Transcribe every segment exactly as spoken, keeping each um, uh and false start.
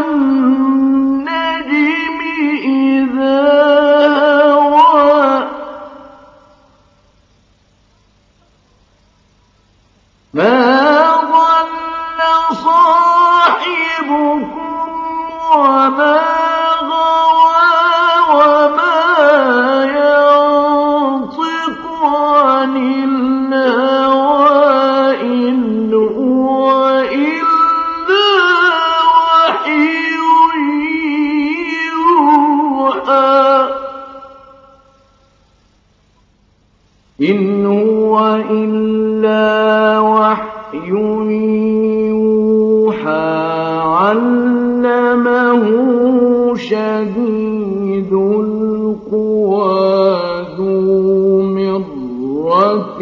وَالنَّجْمِ إِذَا هَوَىٰ مَا ضَلَّ صَاحِبُكُمْ وَمَا غَوَىٰ وَمَا يَنطِقُ عَنِ الْهَوَىٰ إِنْ هُوَ إِلَّا وَحْيٌ يُوحَىٰ إِنْ هُوَ إِلَّا وَحْيٌ يُوحَىٰ عَلَّمَهُ شَدِيدُ الْقُوَىٰ ذُو مِرَّةٍ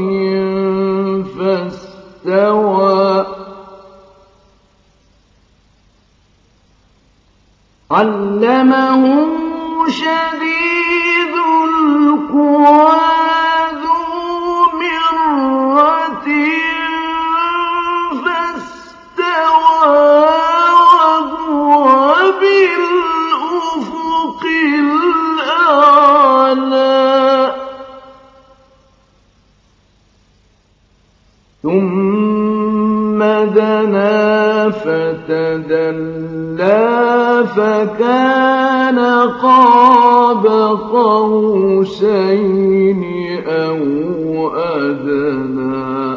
فَاسْتَوَىٰ عَلَّمَهُ شَدِيدُ الْقُوَىٰ ذُو مِرَّةٍ فَاسْتَوَىٰ وَهُوَ بِالْأُفُقِ الْأَعْلَىٰ ثُمَّ دَنَا فَتَدَلَّىٰ فَكَانَ قَابَ قَوْسَيْنِ أَوْ أَدْنَىٰ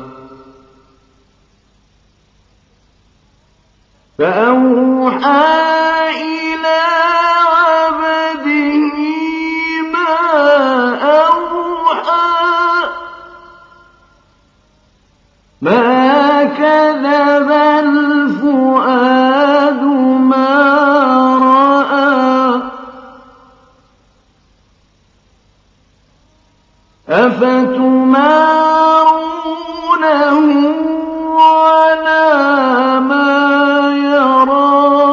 فَأَوْحَىٰ إِلَىٰ عَبْدِهِ مَا أَوْحَىٰ مَا كَذَبَ الْفُؤَادُ مَا رَأَىٰ أَفَتُمَارُونَهُ عَلَىٰ مَا يَرَىٰ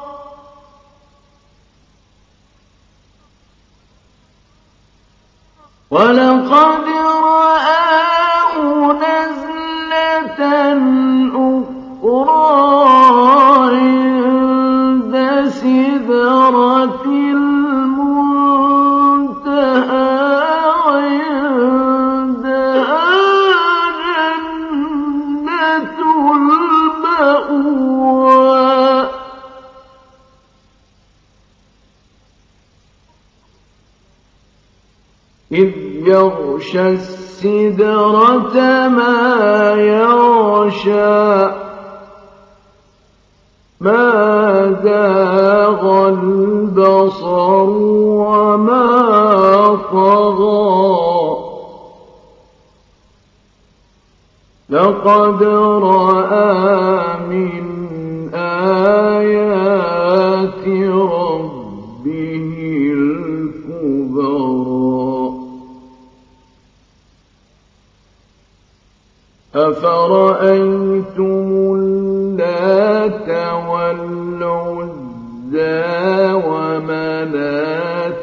وَلَقَدْ رَآهُ نَزْلَةً أُخْرَىٰ عِندَ سِدْرَةِ الْمُنتَهَىٰ عِندَهَا جَنَّةُ الْمَأْوَىٰ إِذْ يَغْشَى السِّدْرَةَ مَا يَغْشَىٰ مَا زَاغَ الْبَصَرُ وَمَا طَغَىٰ لَقَدْ رَأَىٰ مِنْ آيَاتِ رَبِّهِ الْكُبْرَىٰ أَفَرَأَيْتُمُ اللَّاتَ وَالْعُزَّىٰ وَمَنَاةَ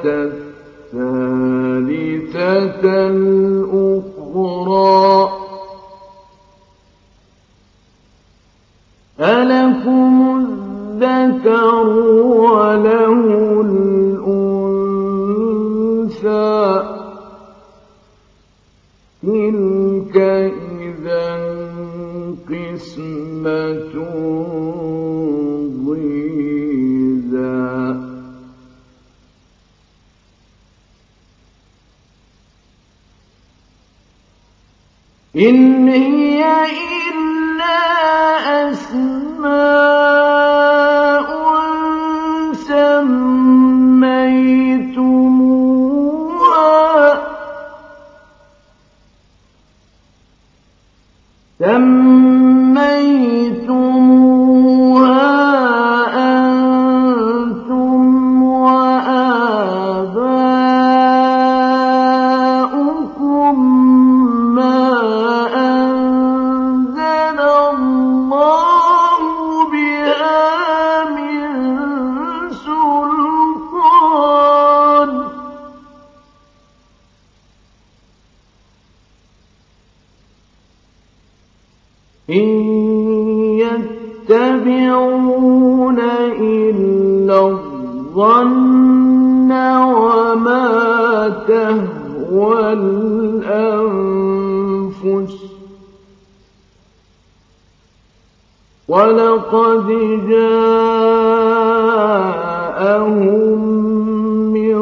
الثَّالِثَةَ الْأُخْرَىٰ أَلَكُمُ الذَّكَرُ وَلَهُ الْأُنثَىٰ تِلْكَ إِذًا قِسْمَةٌ ضِيزَىٰ إِنْ هِيَ إِلَّا أَسْمَاءٌ سَمَّيْتُمُوهَا سَمَّيْتُمُوهَا أَنتُمْ وَآبَاؤُكُم مَّا أَنزَلَ اللَّهُ والأنفس ولقد جاءهم من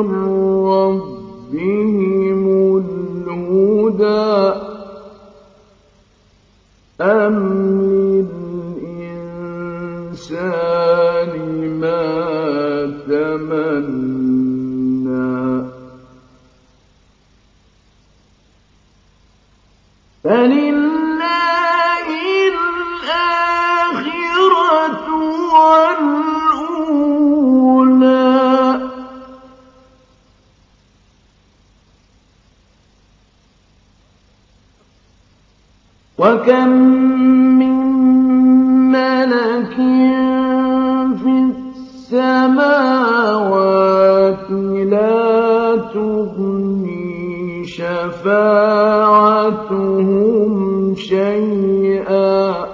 ربهم الهدى أم للإنسان ما تمنى فلله الآخرة والأولى وكم من ملك في السماوات لا تغني شفاعتهم شيئا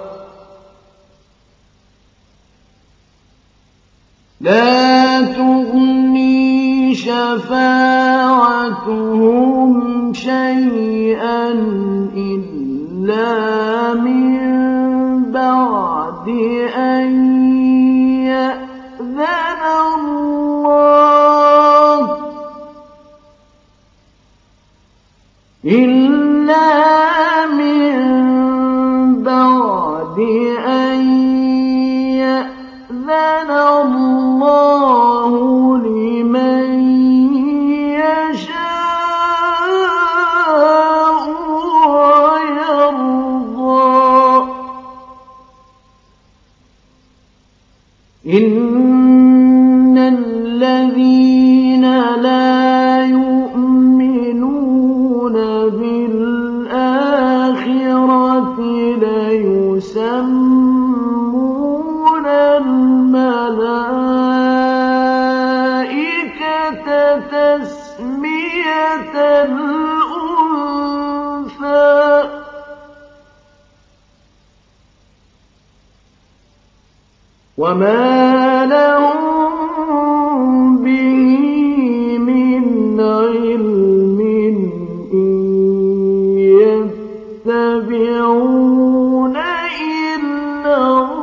لا تغني شفاعتهم شيئا إلا من بعد أن يأذن الله إلا من بعد أن يأذن الله لمن يشاء ويرضى إن الذين لا يؤمنون بالآخرة ليسمون الملائكة تسمية الأنثى وما لهم به من علم إن يتبعون إلا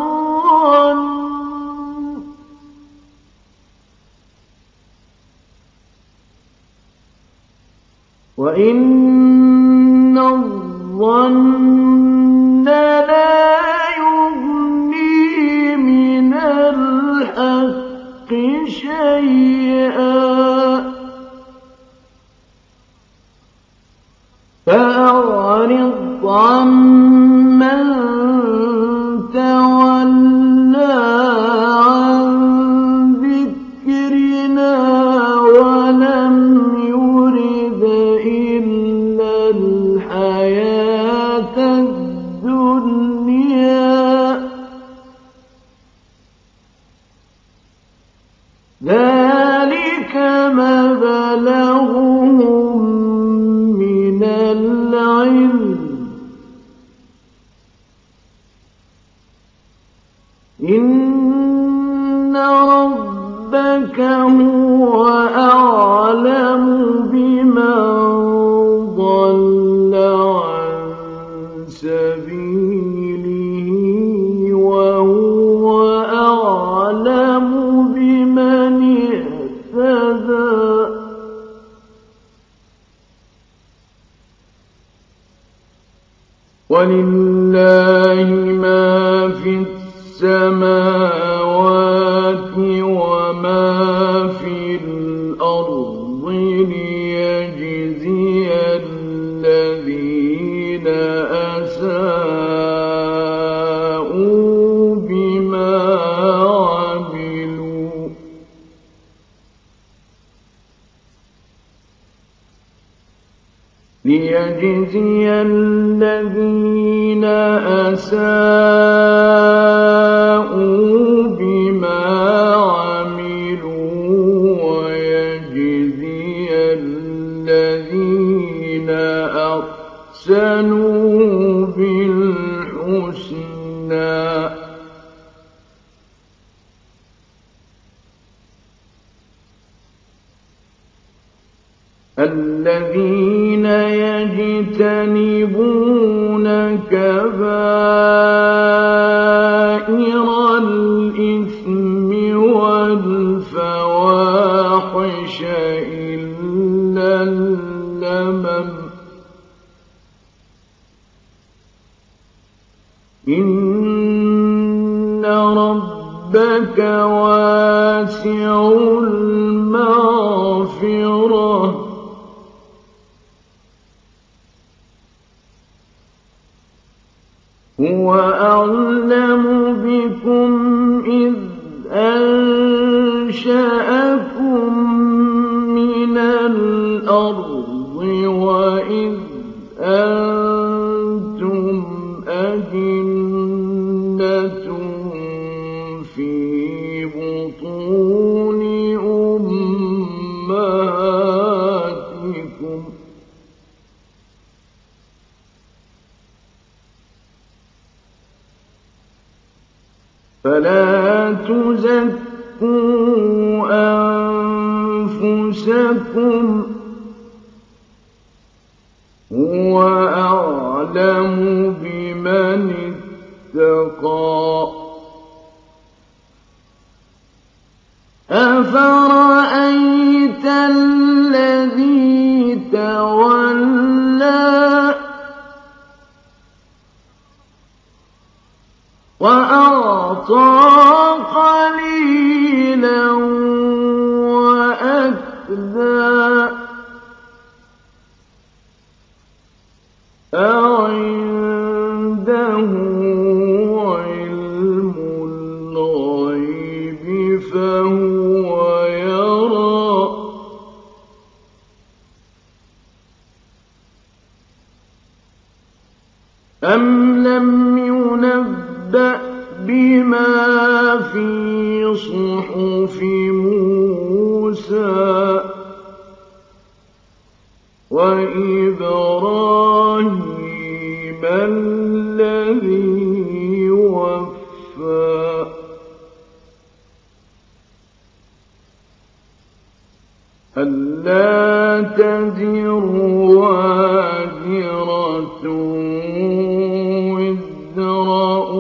الظن وإن الظن لا يغني من الحق شيئا فأعرض عمن تولى عن ذكرنا ولم يرد إلا الحياة الدنيا ذلك مبلغهم من العلم إن ربك هو أعلم بمن ضل عن سبيله وهو أعلم بمن اهتدى ولله ما في السماوات وما في الأرض ليجزي الذين أساءوا بما عملوا ليجزي الذين أساءوا بما عملوا ويجزي الذين أحسنوا بالحسنى الذين يجتنبون كبائر الإثم والفواحش إلا اللمم إن ربك واسع المغفرة هو أعلم بكم إذ أنشأكم من الأرض وإذ أنتم أجنة في بطون أمهاتكم فلا تزكوا أنفسكم هو أعلم بمن اتقى أفرأيت الذي تولى وأعطى قليلا وأكدى أعنده علم الغيب فهو يرى أم لم ينبأ بما في صحف موسى وإبراهيم الذي وفى ألا تزر وازرة وزر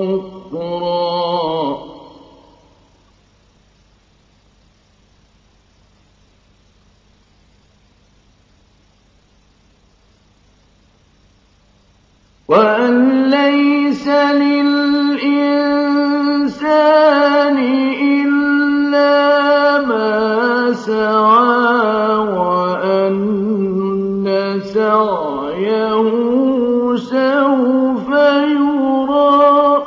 أخرى وأن ليس للإنسان إلا ما سعى وأن سعيه سوف يرى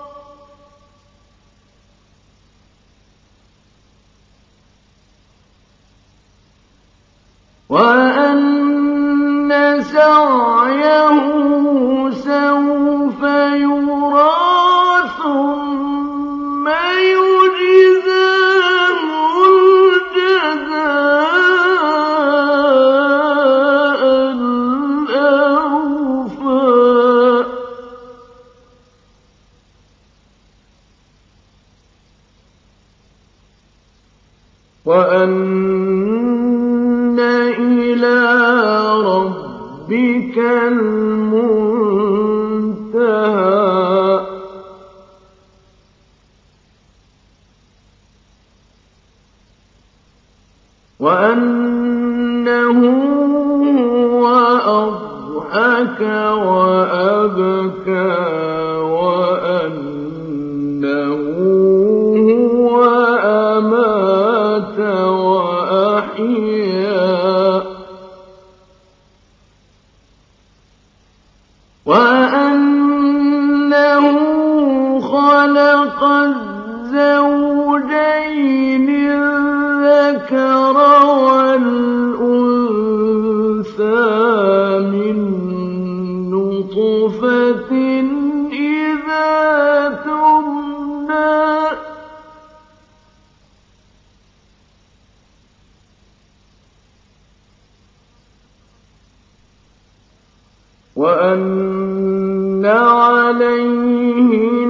وأن سعيه سوف يرى ثم يجزاه الجزاء الأوفى وأن إلى ربك المنتهى وأنه هو أضحك وأبكى وأنه هو أمات وأحيا وأنه خلق الزوجين الذكر والأنثى من نطفة إذا تمنى وأن عليه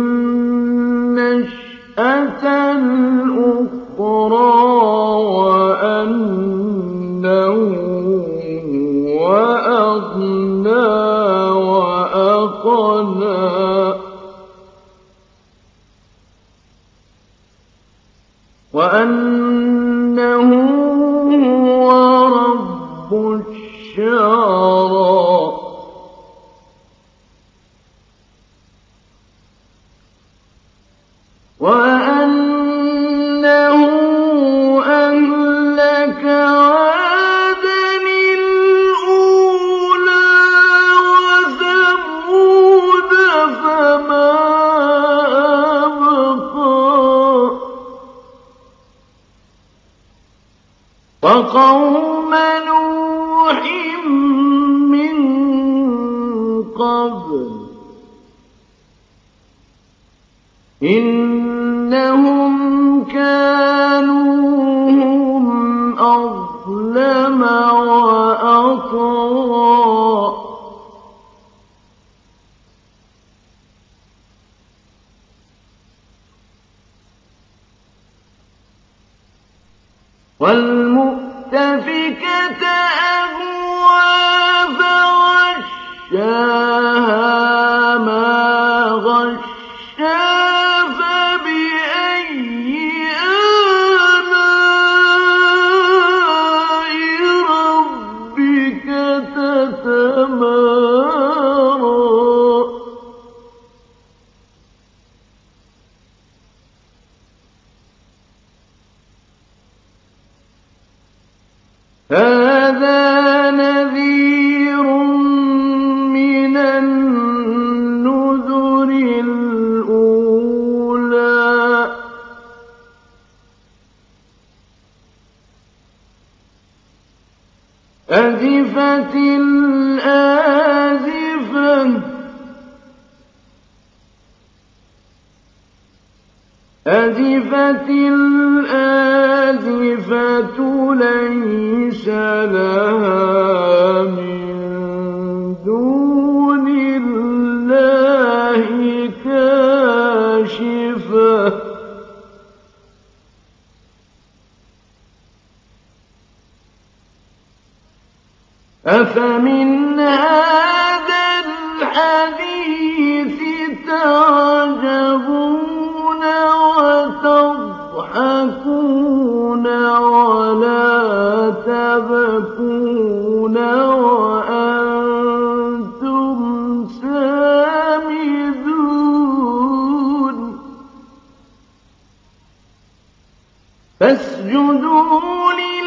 النشأة الأخرى وأنه وأنه هو رب الشعرى وأنه أهلك عادا الأولى وثمود فما أبقى وقوم نوح من قبل إنهم كانوا هم أظلم وأطغى والمؤتفكة أهوى فغشاها ما غشا فبأي آلاء ربك تتمارى هذا نذير من النذر الأولى أزفت الآزفة أزفت الآزفة ليس لها من دون الله كاشفة أفمن هذا الحديث تعجبون وتضحكون ولا تبكون وأنتم سامدون فاسجدوا لله